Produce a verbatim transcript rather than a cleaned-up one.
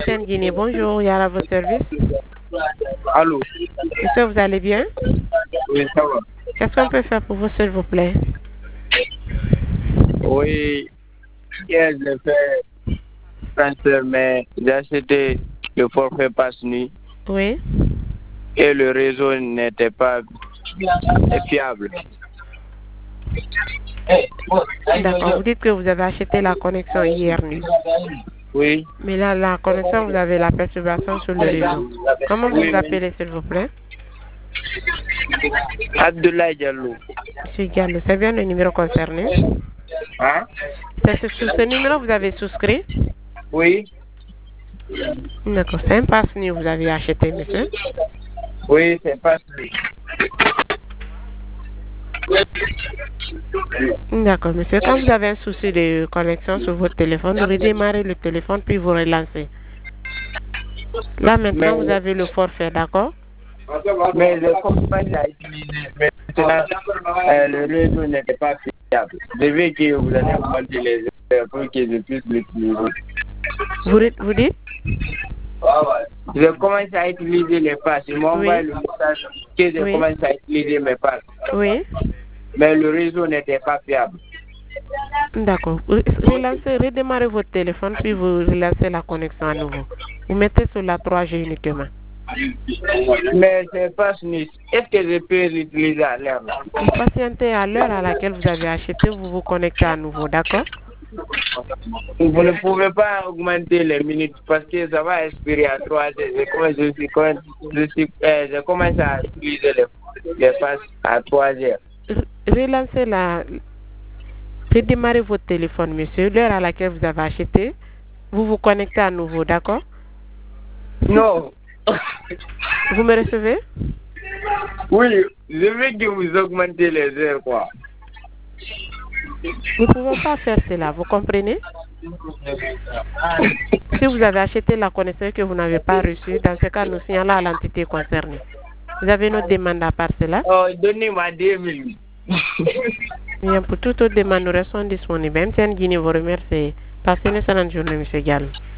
M T N Guinée, bonjour, Yara à votre service. Allô. Monsieur, vous allez bien? Oui, ça va. Qu'est-ce qu'on peut faire pour vous, s'il vous plaît? Oui, hier j'ai fait transfert, mais j'ai acheté le forfait passe nuit. Oui. Et le réseau n'était pas fiable. D'accord, vous dites que vous avez acheté la connexion hier nuit. Oui. Mais là, la connexion, vous avez la perturbation sur le réseau. Comment vous Oui, vous appelez, s'il vous plaît? Abdoulaye Diallo. Monsieur Diallo, c'est bien le numéro concerné? Hein? C'est sur ce numéro que vous avez souscrit? Oui. D'accord, c'est un pass nu vous avez acheté, monsieur? Oui, c'est passe nuit. D'accord, monsieur. Quand vous avez un souci de connexion sur votre téléphone, vous redémarrez le téléphone puis vous relancez. Là, maintenant, Mais- vous avez le forfait, d'accord? Mais le compagnie a utilisé. Maintenant, euh, le réseau n'était pas fiable. Je veux que vous allez augmenter les heures pour que je puisse l'utiliser. Vous, dites- vous dites? Je commence à utiliser les passes. Ils m'envoient Oui. le message que je Oui. commence à utiliser mes passes. Oui. Mais le réseau n'était pas fiable. D'accord. Re- Relancez, redémarrez votre téléphone puis vous relancez la connexion à nouveau. Vous mettez sur la trois G uniquement. Mais c'est pas fini. Est-ce que je peux l'utiliser à l'heure? Vous patientez à l'heure à laquelle vous avez acheté, vous vous connectez à nouveau, d'accord? Vous ne pouvez pas augmenter les minutes parce que ça va expirer à trois heures. Je, commence- je, suis, je, suis, euh, je commence à utiliser les, les passes à trois heures. Re- Relancez la... Redémarrez votre téléphone, monsieur, l'heure à laquelle vous avez acheté. Vous vous connectez à nouveau, d'accord? Non. Vous me recevez? Oui, je veux que vous augmentez les heures, quoi. Nous ne pouvons pas faire cela, vous comprenez? Si vous avez acheté la connexion que vous n'avez pas reçue, dans ce cas, nous signalons à l'entité concernée. Vous avez notre demande à part cela? Oh, donnez-moi deux minutes. Bien, pour toute autre demande, nous restons disponibles. M T N Guinée vous remercie. Passez une excellente journée, monsieur Gallo.